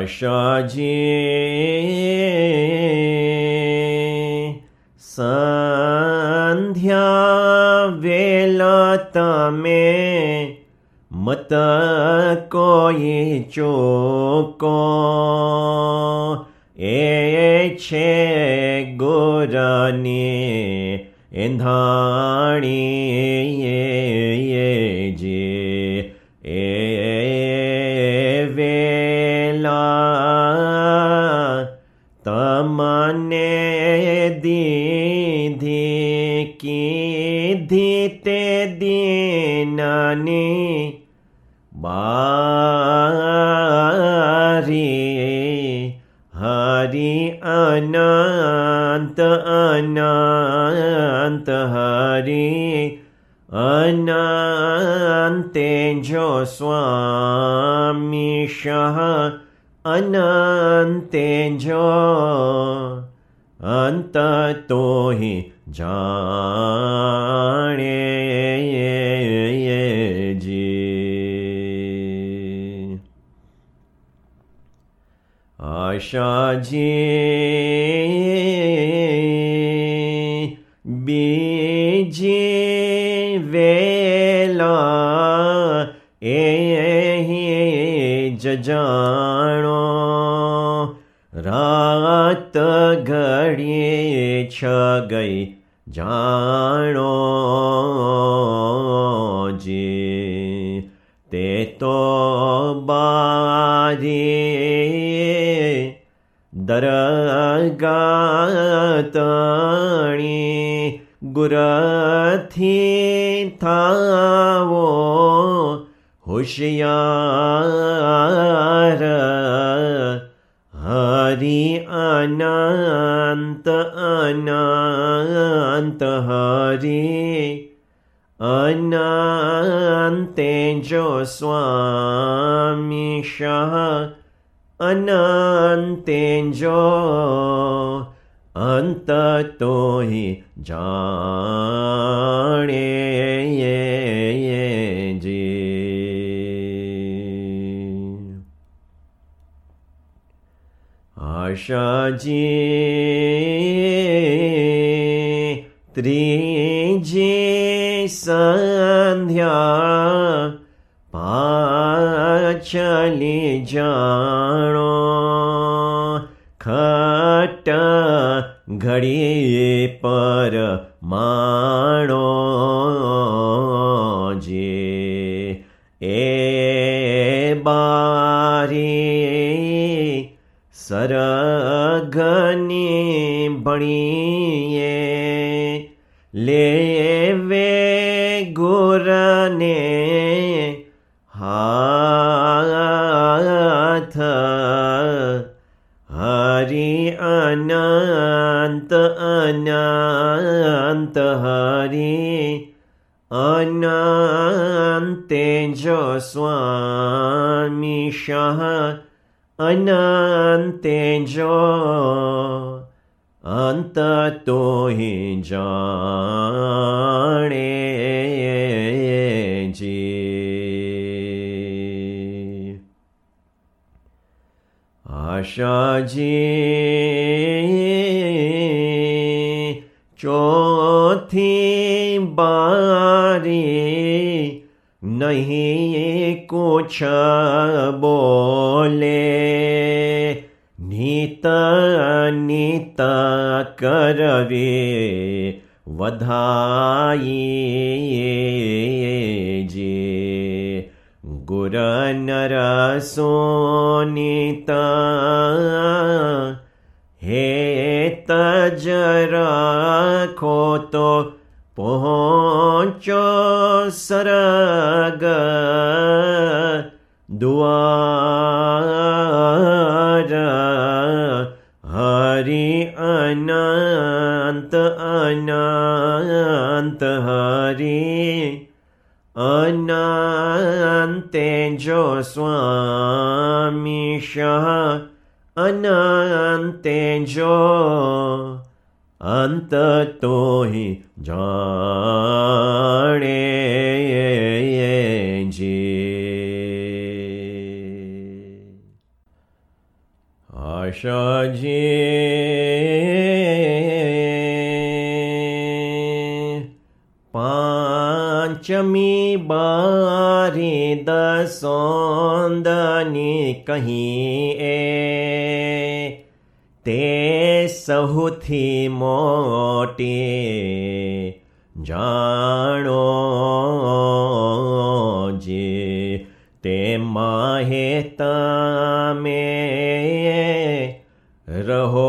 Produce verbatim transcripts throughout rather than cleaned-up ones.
આશાજી સંધ્યા વેલા તમે મત કોઈ ચોકો એ છે ગોરાની એંધાણી જે એ વેલા તમને દીધી કીધી તે દીનાની બારી હરી અનંત અનંત હરી અનંતે જો સ્વામી શહ અનંતે જો અંત તો હિ જાણે જી આશાજી બીજી વેલા એ જજાણો રાત ઘડીએ છ ગઈ જાણો જી તે તો બારી દરગાતણી ગુરથી થાવો હોશિયાર હરી અનંત અનંત હરી અનંતે જો સ્વામી શહ અનંતે જો અંત તો હિ જાણે જી આશાજી ત્રીજી સંધ્યા પાછલી જાણો ખટ ઘડીએ પર માણો જે એ બારી સરગની ભણીએ લેવે ગુરને હાથ હરી અનંત અનંત હરી અનંતે જો સ્વામી શહ અનંતે જો અંત તો હિ જાણે જી આશાજી ચોથી બારી નહીં કુછ બોલે નીત નીત કરવે વધાઈ જે ગુર નર સોનિતા હે તજ રાખો તો પહોંચો સરગ દ્વાર હરિ અનંત અનંત હરિ અનંતે જો સ્વામી શહ અનંતે જો અંત તો હિ જાણે જી આશાજી પાંચમી બારી દસોંદની કહી એ તે સહુથી મોટી જાણો જે તે માહે તમે રહો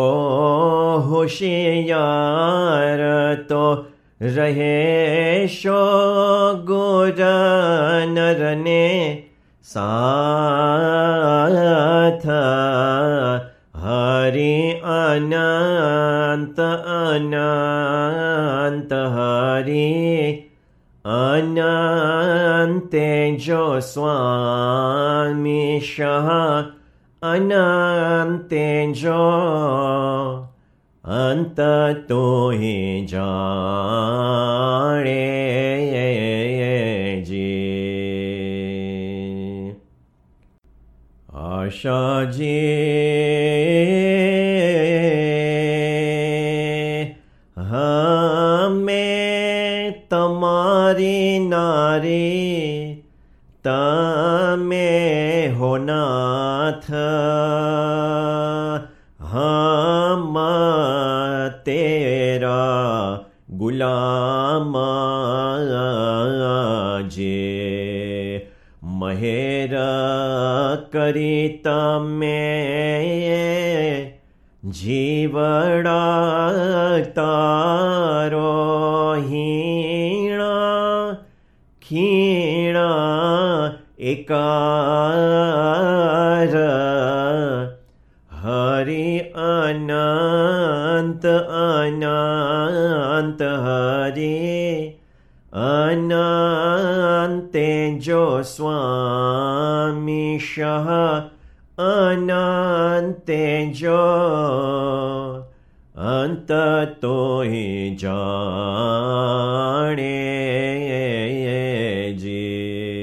હોશિયાર તો રહેશો ગુર નરને સાથ હરિ અનંત અનંત હરિ અનંતે જો સ્વામી શાહ અનંતે જો અંત તો હે જાણે જે આશાજી હમે તમારી નારી તમે હો નાથ હમ તેરા ગુલામ જે મહેર કરી તમે જીવડા તારો હીણા ખીણા એકાર હરિ અનંત અનંત હરિ અનંતે જો સ્વામી શાહ અનંતે જો અંત તો હે જાણે જે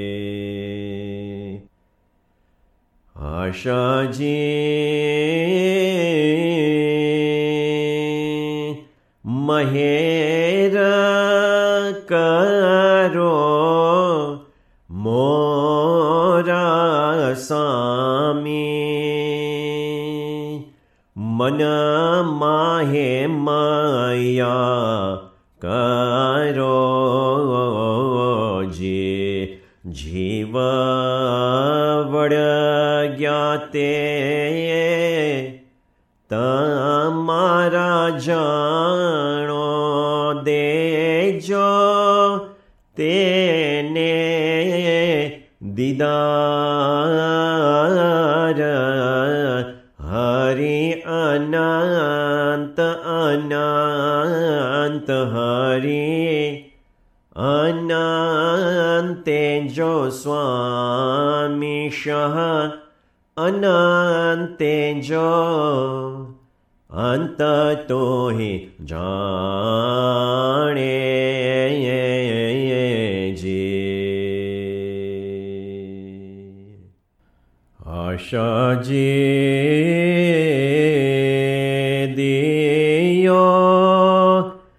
આશાજી મહેર કરો મોરા સામી મન માહે માયા કરો જે જીવ વળગ્યા તે તમારા જાણો દેજો તેને દીદાર હરિ અનંત અનંત હરિ અનંતે જો સ્વામી શાહ અનંતે જો અંત તો હે જાણે જે આશાજી દિયો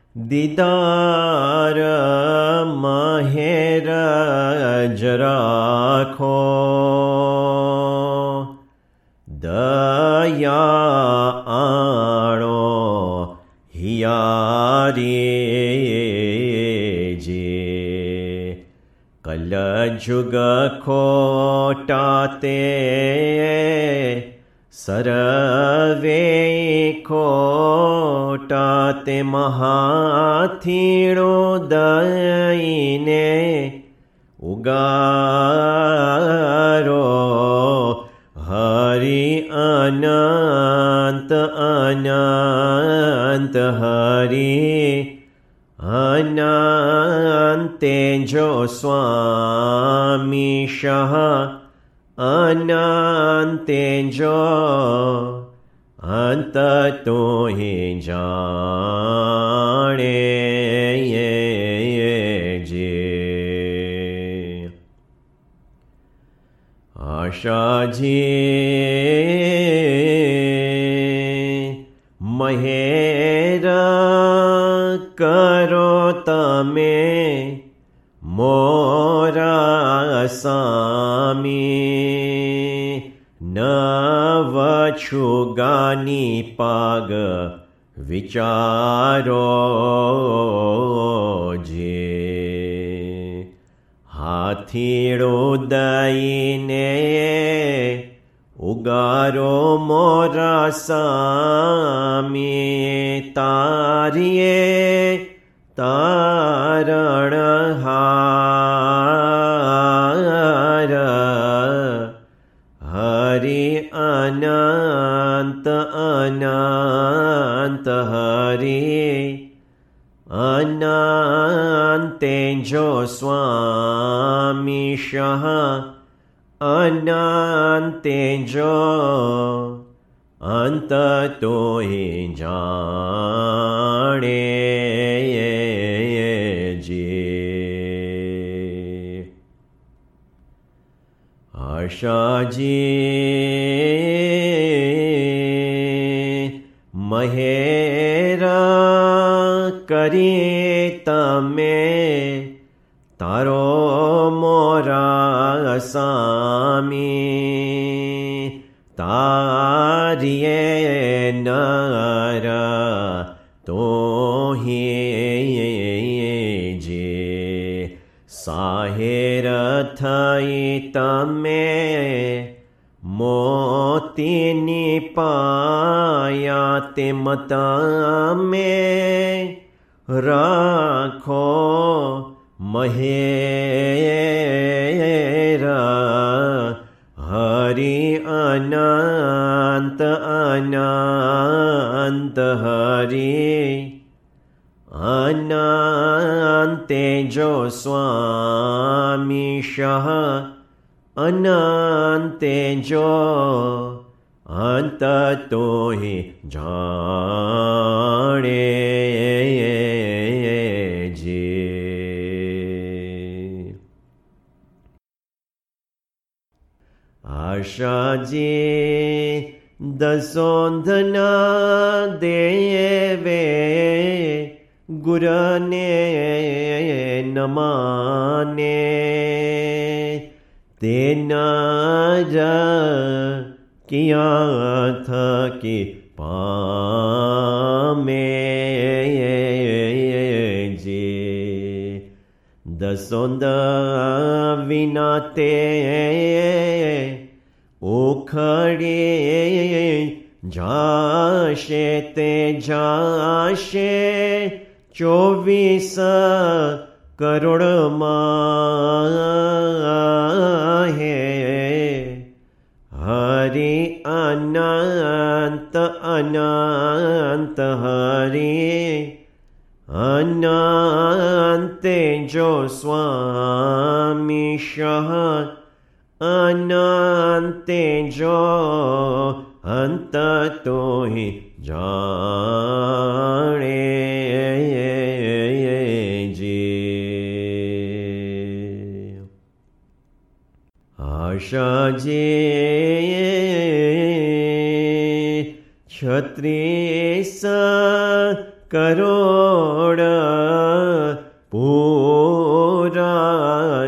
દીદાર મહેર રાખો દયા આણો હિયારી જે કલજુગ ખોટા તે સર્વે ખોટા તે મહાથીણો દઈને ઉગારો હરિ અનંત અનંત હરિ અનંતે જો સ્વામી શાહ અનંતે જો અંત તો હે જાણે જે આશાજી નવ છુગાની પાગ વિચારો જે હાથીડો દઈને ઉગારો મોરા સામે તારીએ તારણ હાર હરિ અનંત અનંત હરિ અનંતે જો સ્વામી શહ અનંતે જો અંત તો હે જાણે જે આશાજી મહેરા કરી તમે તારો મોરા સામી તારીએ નર તો હે જે સાહેર થઈ તમે મોતીની પાયા તેમ તમે રાખો મહેરા હરિ અનંત અનંત હરિ અનંતે જો સ્વામી શહ અનંતે જો અંત તો હે જાણે જે આશાજી દસોંધના દેવે ગુરને નમાને તેના જ કિયા થકી પામે જે દસોંદ વિના તે ઉખડે જાશે તે જાશે ચોવીસ કરોડમાં હે હરિ અનંત અનંત હરિ અનંતે જો સ્વામી શહ અનંતે જો અંત તો હે જાણે જે આશાજી છત્રીસ કરોડ પૂરા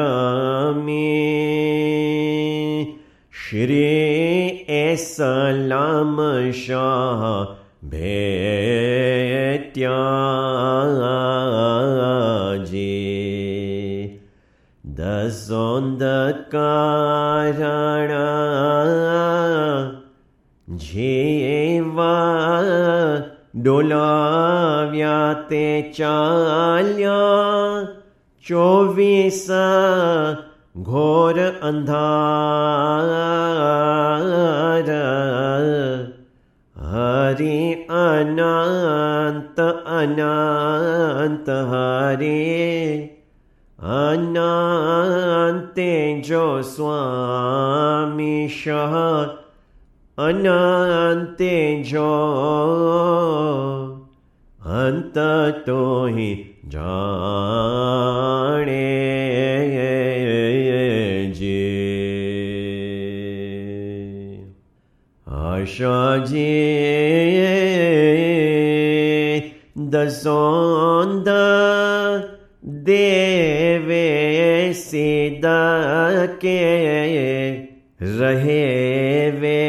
ધરામી શ્રી એ સલામ શાહ ભેટ્યાજી દસોંદ કારણ જેવા ડોલાવ્યા તે ચાલ્યા ચોવીસ ઘોર અંધાર હરિ અનંત અનંત હરિ અનંતે જો સ્વામી શહ અનંતે જો અંત તો હે જાણે જે આશાજી દસોંદ દેવે સીધા કે રહે वे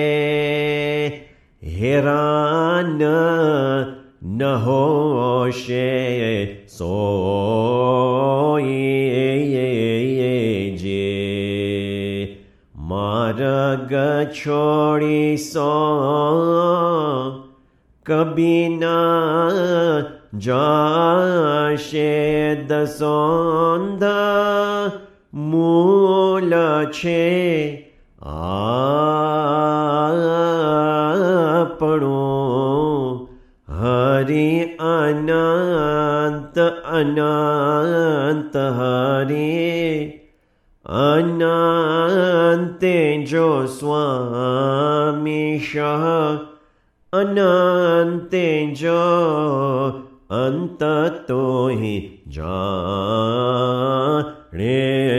हैरान न होशे सोई जे मार्ग छोड़ी सो कभी न जाशे दसोंद मूल छे આપણું હરિ અનંત અનંત હરિ અનંતે જો સ્વામી શહ અનંતે જો અંત તોહિ જાણે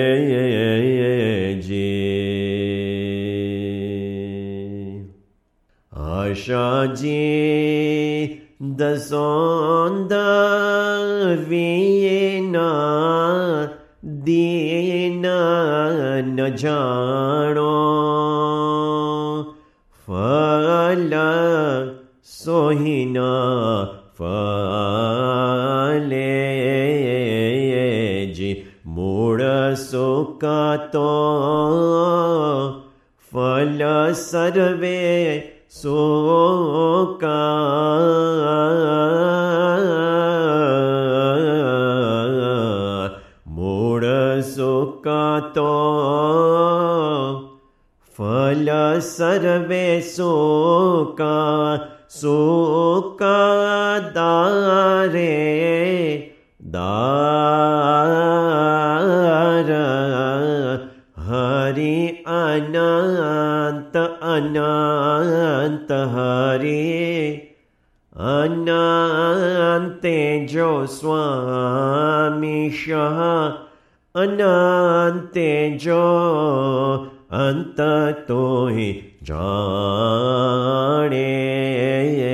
આશાજી દસોંદ વિના દીન ન જાણો ફલ સોહિના ફલે જી મૂળ સુકાતો ફલ સર્વે સોકા મૂળ સુકાતો ફલ સર્વે સોકા સોકા દારે દાર હરિ અનંત અનંત હરિ અનંતે જો સ્વામી શહ અનંતે જો અંત તોહિ જાણે